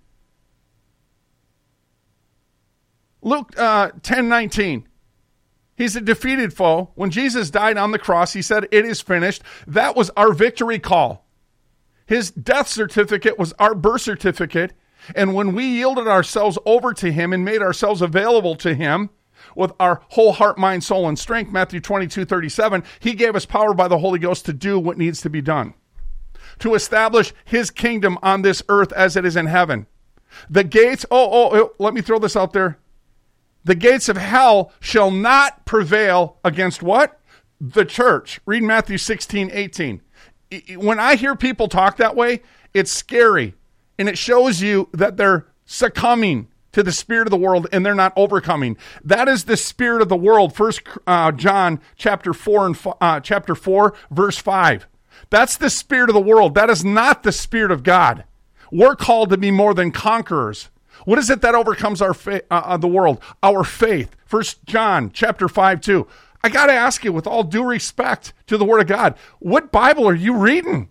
Luke 10:19. He's a defeated foe. When Jesus died on the cross, he said, it is finished. That was our victory call. His death certificate was our birth certificate. And when we yielded ourselves over to him and made ourselves available to him with our whole heart, mind, soul, and strength, Matthew 22:37, he gave us power by the Holy Ghost to do what needs to be done, to establish his kingdom on this earth as it is in heaven. The gates, let me throw this out there. The gates of hell shall not prevail against what? The church. Read Matthew 16:18. When I hear people talk that way, it's scary. And it shows you that they're succumbing to the spirit of the world and they're not overcoming. That is the spirit of the world. 1 John chapter 4 verse 5. That's the spirit of the world. That is not the spirit of God. We're called to be more than conquerors. What is it that overcomes the world? Our faith. 1 John chapter 5:2. I got to ask you, with all due respect to the Word of God, what Bible are you reading?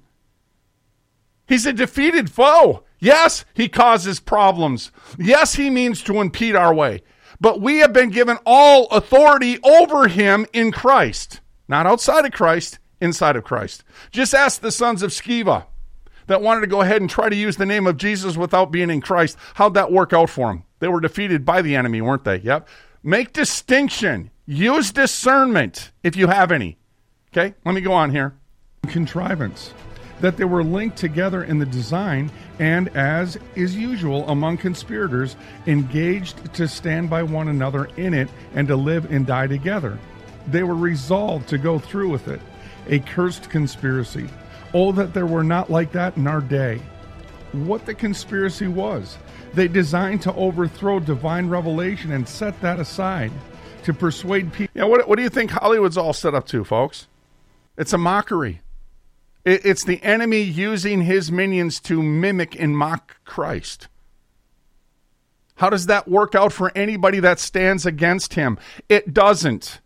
He's a defeated foe. Yes, he causes problems. Yes, he means to impede our way. But we have been given all authority over him in Christ. Not outside of Christ, inside of Christ. Just ask the sons of Sceva that wanted to go ahead and try to use the name of Jesus without being in Christ. How'd that work out for them? They were defeated by the enemy, weren't they? Yep. Make distinction. Use discernment if you have any. Okay, let me go on here. Contrivance. That they were linked together in the design and, as is usual among conspirators, engaged to stand by one another in it and to live and die together. They were resolved to go through with it. A cursed conspiracy. Oh, that there were not like that in our day. What the conspiracy was. They designed to overthrow divine revelation and set that aside to persuade people. Yeah, what do you think Hollywood's all set up to, folks? It's a mockery. It's the enemy using his minions to mimic and mock Christ. How does that work out for anybody that stands against him? It doesn't.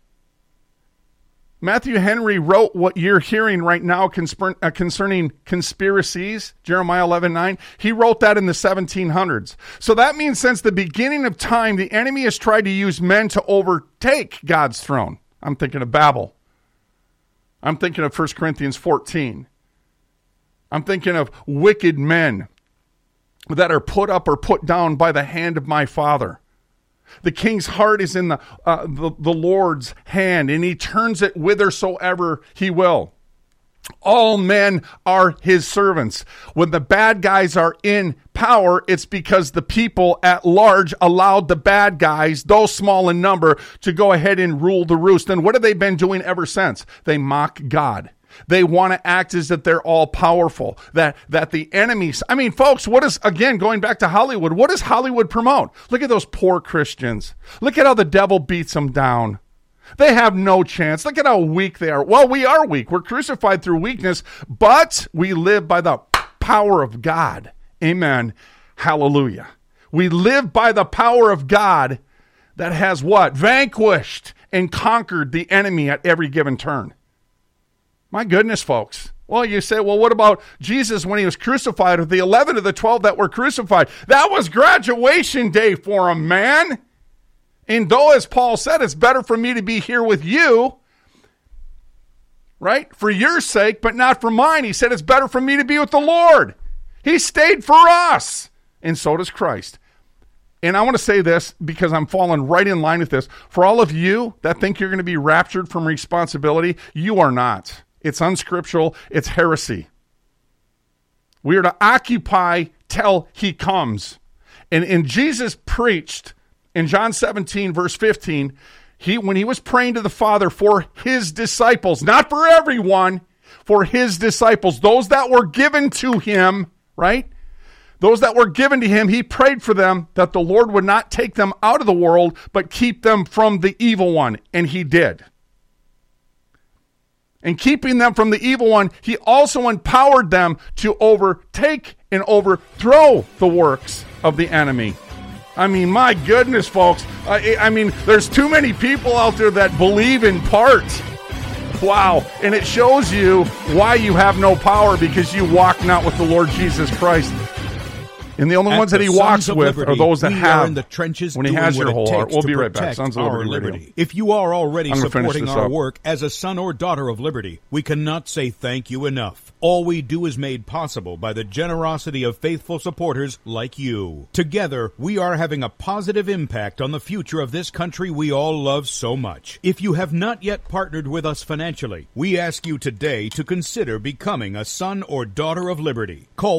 Matthew Henry wrote what you're hearing right now concerning conspiracies, Jeremiah 11:9. He wrote that in the 1700s. So that means since the beginning of time, the enemy has tried to use men to overtake God's throne. I'm thinking of Babel. I'm thinking of 1 Corinthians 14. I'm thinking of wicked men that are put up or put down by the hand of my Father. The king's heart is in the Lord's hand, and he turns it whithersoever he will. All men are his servants. When the bad guys are in power, it's because the people at large allowed the bad guys, though small in number, to go ahead and rule the roost. And what have they been doing ever since? They mock God. They want to act as if they're all powerful, that the enemies. I mean, folks, what is, again, going back to Hollywood, what does Hollywood promote? Look at those poor Christians. Look at how the devil beats them down. They have no chance. Look at how weak they are. Well, we are weak. We're crucified through weakness, but we live by the power of God. Amen. Hallelujah. We live by the power of God that has what? Vanquished and conquered the enemy at every given turn. My goodness, folks. Well, you say, well, what about Jesus when he was crucified, or the 11 of the 12 that were crucified? That was graduation day for him, man. And though, as Paul said, it's better for me to be here with you, right? For your sake, but not for mine. He said it's better for me to be with the Lord. He stayed for us. And so does Christ. And I want to say this because I'm falling right in line with this. For all of you that think you're going to be raptured from responsibility, you are not. It's unscriptural. It's heresy. We are to occupy till he comes. And Jesus preached in John 17, verse 15, when he was praying to the Father for his disciples, not for everyone, for his disciples, those that were given to him, right? Those that were given to him, he prayed for them that the Lord would not take them out of the world, but keep them from the evil one. And he did. And keeping them from the evil one, he also empowered them to overtake and overthrow the works of the enemy. I mean, my goodness, folks. I mean, there's too many people out there that believe in part. Wow. And it shows you why you have no power, because you walk not with the Lord Jesus Christ. And the only ones that he walks with are those that have, in the trenches when he has your whole heart. We'll be right back. Sons of Liberty. If you are already supporting our work as a son or daughter of liberty, we cannot say thank you enough. All we do is made possible by the generosity of faithful supporters like you. Together, we are having a positive impact on the future of this country we all love so much. If you have not yet partnered with us financially, we ask you today to consider becoming a son or daughter of liberty. Call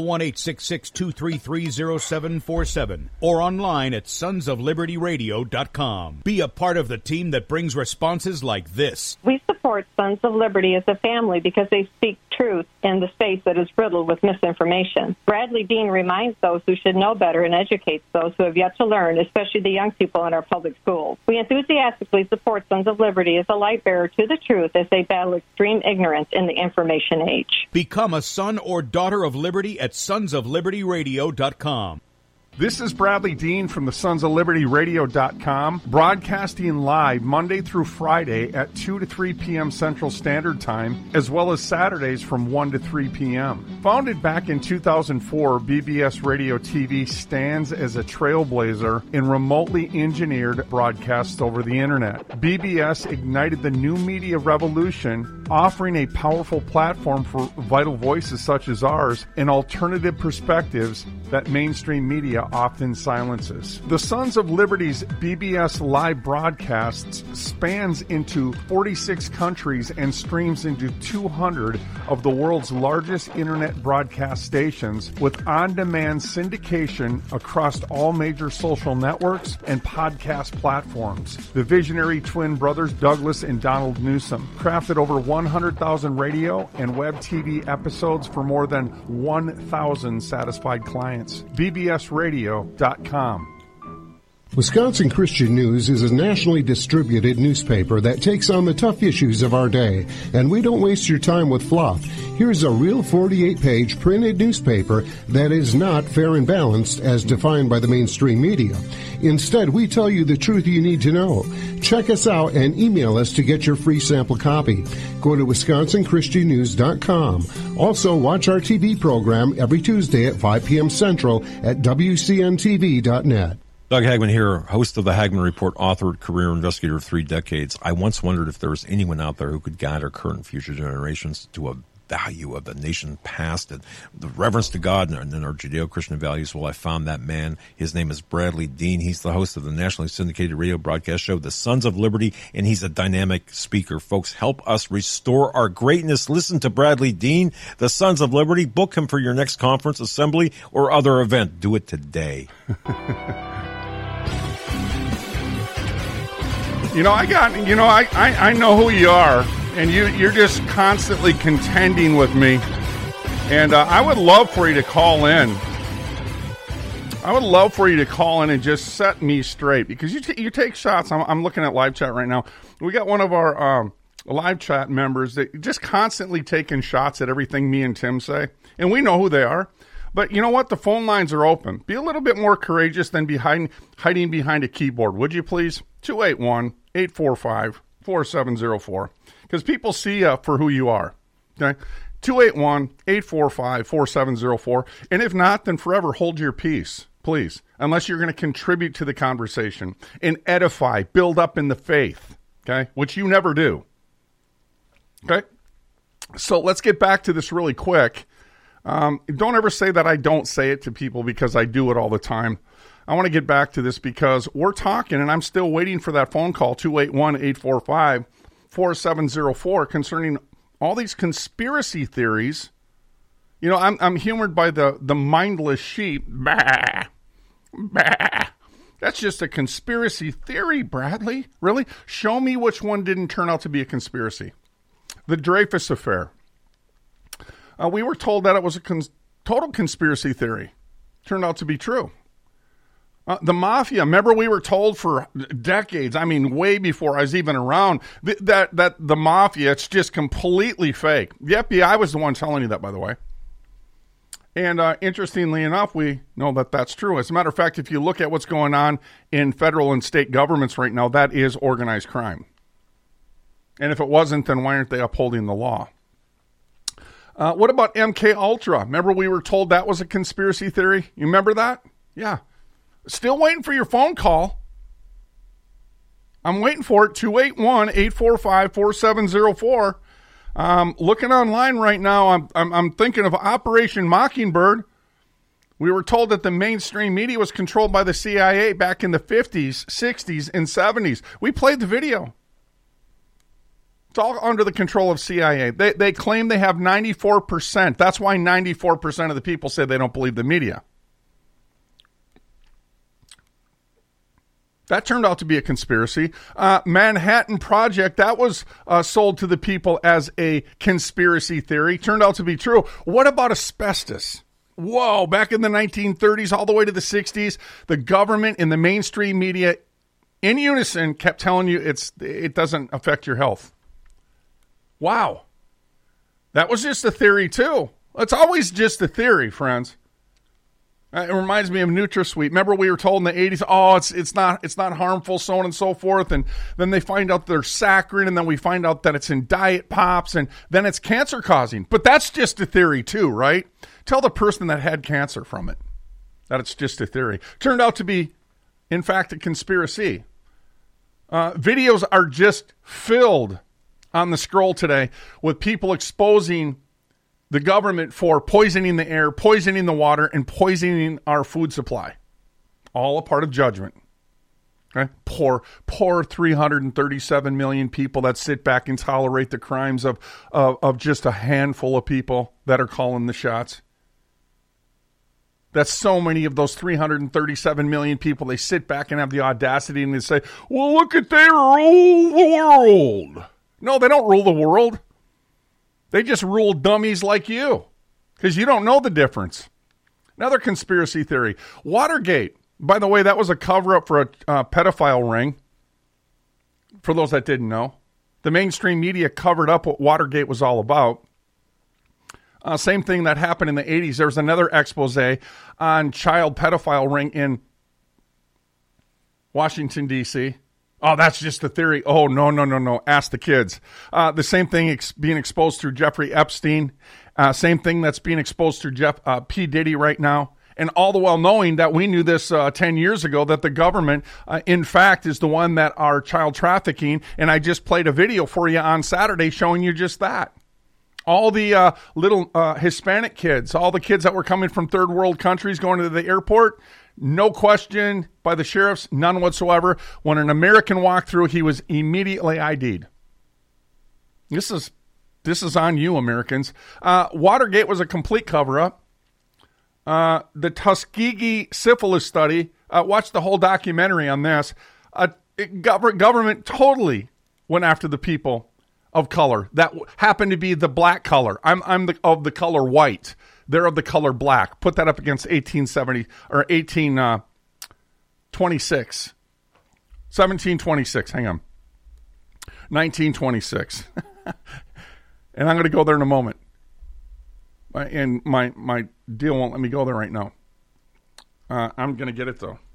1-866-233-0747 or online at sonsoflibertyradio.com. Be a part of the team that brings responses like this. We support Sons of Liberty as a family because they speak truth in the space that is riddled with misinformation. Bradley Dean reminds those who should know better and educates those who have yet to learn, especially the young people in our public schools. We enthusiastically support Sons of Liberty as a light bearer to the truth as they battle extreme ignorance in the information age. Become a son or daughter of liberty at sonsoflibertyradio.com. This is Bradley Dean from the Sons of Liberty Radio.com, broadcasting live Monday through Friday at 2 to 3 p.m. Central Standard Time, as well as Saturdays from 1 to 3 p.m. Founded back in 2004, BBS Radio TV stands as a trailblazer in remotely engineered broadcasts over the Internet. BBS ignited the new media revolution, offering a powerful platform for vital voices such as ours and alternative perspectives that mainstream media often silences. The Sons of Liberty's BBS live broadcasts spans into 46 countries and streams into 200 of the world's largest internet broadcast stations, with on-demand syndication across all major social networks and podcast platforms. The visionary twin brothers Douglas and Donald Newsom crafted over 100,000 radio and web TV episodes for more than 1,000 satisfied clients. BBSRadio.com. Wisconsin Christian News is a nationally distributed newspaper that takes on the tough issues of our day, and we don't waste your time with fluff. Here's a real 48-page printed newspaper that is not fair and balanced as defined by the mainstream media. Instead, we tell you the truth you need to know. Check us out and email us to get your free sample copy. Go to WisconsinChristianNews.com. Also, watch our TV program every Tuesday at 5 p.m. Central at WCNTV.net. Doug Hagman here, host of the Hagman Report, author, career investigator of 3 decades. I once wondered if there was anyone out there who could guide our current and future generations to a value of the nation past and the reverence to God and our Judeo-Christian values. Well, I found that man. His name is Bradley Dean. He's the host of the nationally syndicated radio broadcast show, The Sons of Liberty, and he's a dynamic speaker. Folks, help us restore our greatness. Listen to Bradley Dean, The Sons of Liberty. Book him for your next conference, assembly, or other event. Do it today. I know who you are, and you're just constantly contending with me. And I would love for you to call in. I would love for you to call in and just set me straight, because you take shots. I'm looking at live chat right now. We got one of our live chat members that just constantly taking shots at everything me and Tim say, and we know who they are. But you know what? The phone lines are open. Be a little bit more courageous than hiding behind a keyboard, would you please? 281-845-4704. Because people see you for who you are. Okay? 281-845-4704. And if not, then forever hold your peace, please. Unless you're going to contribute to the conversation and edify, build up in the faith. Okay? Which you never do. Okay? So let's get back to this really quick. Don't ever say that I don't say it to people, because I do it all the time. I want to get back to this because we're talking, and I'm still waiting for that phone call, 281-845-4704, concerning all these conspiracy theories. You know, I'm humored by the mindless sheep. Bah, bah. That's just a conspiracy theory, Bradley. Really? Show me which one didn't turn out to be a conspiracy. The Dreyfus Affair. We were told that it was a total conspiracy theory. Turned out to be true. The mafia, remember we were told for decades, I mean way before I was even around, that the mafia, it's just completely fake. The FBI was the one telling you that, by the way. And interestingly enough, we know that that's true. As a matter of fact, if you look at what's going on in federal and state governments right now, that is organized crime. And if it wasn't, then why aren't they upholding the law? What about MK Ultra? Remember we were told that was a conspiracy theory? You remember that? Yeah. Still waiting for your phone call. I'm waiting for it, 281-845-4704. Looking online right now, I'm thinking of Operation Mockingbird. We were told that the mainstream media was controlled by the CIA back in the 50s, 60s, and 70s. We played the video. It's all under the control of CIA. They claim they have 94%. That's why 94% of the people say they don't believe the media. That turned out to be a conspiracy. Manhattan Project, that was sold to the people as a conspiracy theory. Turned out to be true. What about asbestos? Whoa, back in the 1930s all the way to the 60s, the government and the mainstream media in unison kept telling you it doesn't affect your health. Wow. That was just a theory too. It's always just a theory, friends. It reminds me of NutraSweet. Remember we were told in the 80s, it's not harmful, so on and so forth. And then they find out they're saccharin, and then we find out that it's in diet pops, and then it's cancer causing. But that's just a theory too, right? Tell the person that had cancer from it that it's just a theory. Turned out to be, in fact, a conspiracy. Videos are just filled on the scroll today with people exposing the government for poisoning the air, poisoning the water, and poisoning our food supply. All a part of judgment. Okay? Poor 337 million people that sit back and tolerate the crimes of just a handful of people that are calling the shots. That's so many of those 337 million people. They sit back and have the audacity and they say, well, look at they rule the world. No, they don't rule the world. They just rule dummies like you because you don't know the difference. Another conspiracy theory. Watergate. By the way, that was a cover-up for a pedophile ring. For those that didn't know. The mainstream media covered up what Watergate was all about. Same thing that happened in the 80s. There was another expose on child pedophile ring in Washington, D.C. Oh, that's just a theory. Oh, no. Ask the kids. The same thing being exposed through Jeffrey Epstein. Same thing that's being exposed through P. Diddy right now. And all the while knowing that we knew this 10 years ago, that the government, in fact, is the one that are child trafficking. And I just played a video for you on Saturday showing you just that. All the little Hispanic kids, all the kids that were coming from third world countries going to the airport, no question by the sheriffs, none whatsoever. When an American walked through, he was immediately ID'd. This is on you, Americans. Watergate was a complete cover-up. The Tuskegee syphilis study, watch the whole documentary on this. Government totally went after the people of color that happened to be the black color. I'm of the color white. They're of the color black. Put that up against 1870 or 1826. 1726. Hang on. 1926. And I'm going to go there in a moment. And my deal won't let me go there right now. I'm going to get it though.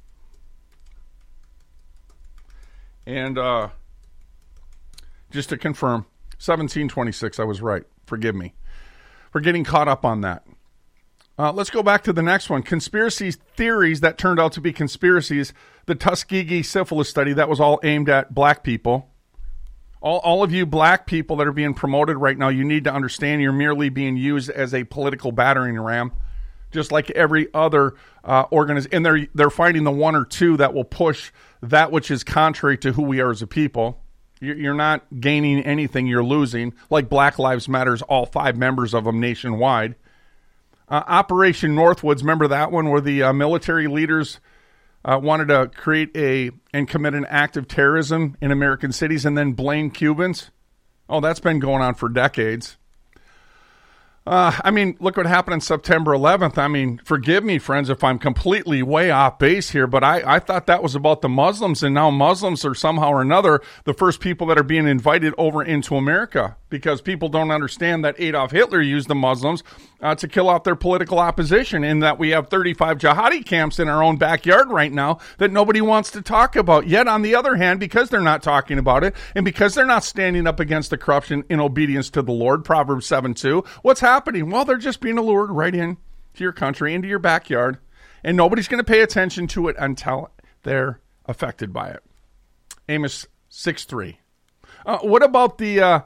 And just to confirm, 1726, I was right. Forgive me for getting caught up on that. Let's go back to the next one. Conspiracy theories that turned out to be conspiracies. The Tuskegee syphilis study, that was all aimed at black people. All of you black people that are being promoted right now, you need to understand you're merely being used as a political battering ram, just like every other organization. And they're finding the one or two that will push that which is contrary to who we are as a people. You're not gaining anything, you're losing. Like Black Lives Matter's all 5 members of them nationwide. Operation Northwoods, remember that one where the military leaders wanted to create and commit an act of terrorism in American cities and then blame Cubans? Oh, that's been going on for decades. Look what happened on September 11th. Forgive me, friends, if I'm completely way off base here, but I thought that was about the Muslims, and now Muslims are somehow or another the first people that are being invited over into America, because people don't understand that Adolf Hitler used the Muslims to kill off their political opposition, and that we have 35 jihadi camps in our own backyard right now that nobody wants to talk about. Yet, on the other hand, because they're not talking about it, and because they're not standing up against the corruption in obedience to the Lord, Proverbs 7:2, what's happening? Well, they're just being allured right in to your country, into your backyard, and nobody's going to pay attention to it until they're affected by it. Amos 6:3. What about the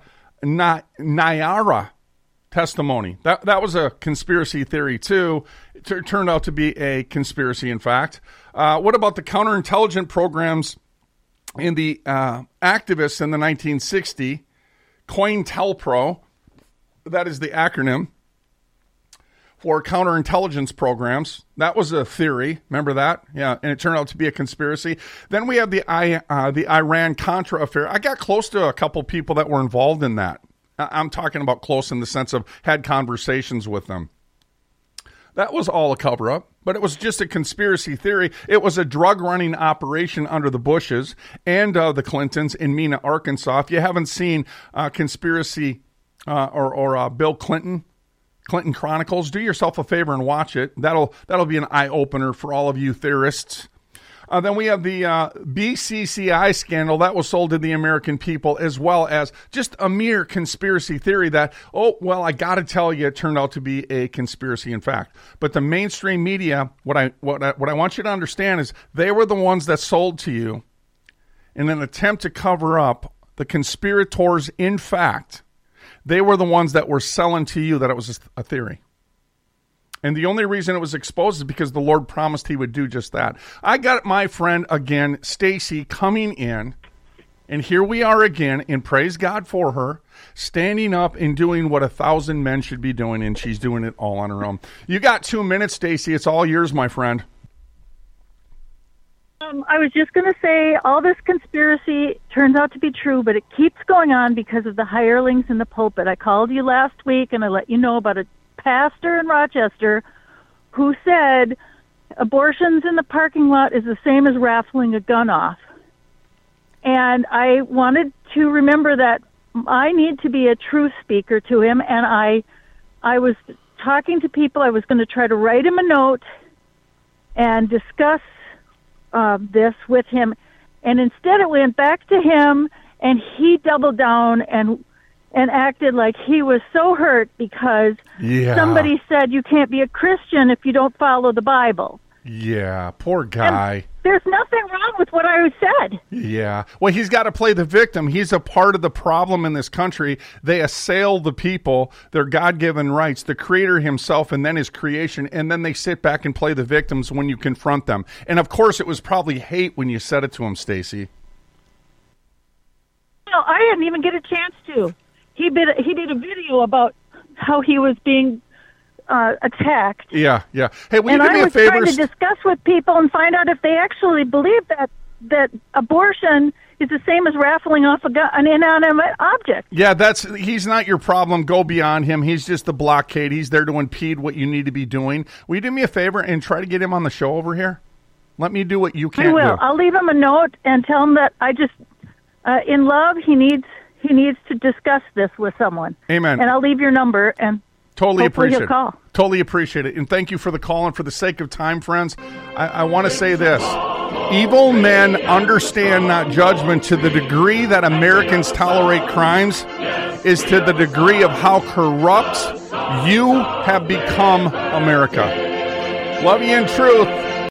Nyara testimony? That was a conspiracy theory too. It turned out to be a conspiracy, in fact. What about the counterintelligence programs in the activists in the 1960? COINTELPRO, that is the acronym for counterintelligence programs. That was a theory. Remember that? Yeah, and it turned out to be a conspiracy. Then we have the Iran-Contra affair. I got close to a couple people that were involved in that. I'm talking about close in the sense of had conversations with them. That was all a cover-up, but it was just a conspiracy theory. It was a drug-running operation under the Bushes and the Clintons in Mena, Arkansas. If you haven't seen conspiracy or Bill Clinton Chronicles, do yourself a favor and watch it. That'll be an eye-opener for all of you theorists. Then we have the BCCI scandal that was sold to the American people, as well as just a mere conspiracy theory that, I got to tell you, it turned out to be a conspiracy in fact. But the mainstream media, what I want you to understand is they were the ones that sold to you in an attempt to cover up the conspirators in fact. They were the ones that were selling to you that it was a theory. And the only reason it was exposed is because the Lord promised he would do just that. I got my friend again, Stacy, coming in, and here we are again, and praise God for her, standing up and doing what 1,000 men should be doing, and she's doing it all on her own. You got 2 minutes, Stacy. It's all yours, my friend. I was just going to say, all this conspiracy turns out to be true, but it keeps going on because of the hirelings in the pulpit. I called you last week, and I let you know about a pastor in Rochester who said abortions in the parking lot is the same as raffling a gun off. And I wanted to remember that I need to be a truth speaker to him, and I was talking to people. I was going to try to write him a note and discuss this with him, and instead it went back to him, and he doubled down and acted like he was so hurt because somebody said you can't be a Christian if you don't follow the Bible. Yeah, poor guy. And there's nothing wrong with what I said. Yeah. Well, he's got to play the victim. He's a part of the problem in this country. They assail the people, their God-given rights, the Creator himself, and then his creation, and then they sit back and play the victims when you confront them. And, of course, it was probably hate when you said it to him, Stacy. No, I didn't even get a chance to. He did a video about how he was being attacked. Yeah. Hey, will you do me a favor? And I was trying to discuss with people and find out if they actually believe that abortion is the same as raffling off an inanimate object. Yeah, he's not your problem. Go beyond him. He's just the blockade. He's there to impede what you need to be doing. Will you do me a favor and try to get him on the show over here? Let me do what you can't do. I will. I'll leave him a note and tell him that I just, in love, he needs to discuss this with someone. Amen. And I'll leave your number and totally appreciate it. Call. Totally appreciate it. And thank you for the call. And for the sake of time, friends, I want to say this. Evil men understand not judgment. To the degree that Americans tolerate crimes is to the degree of how corrupt you have become America. Love you in truth.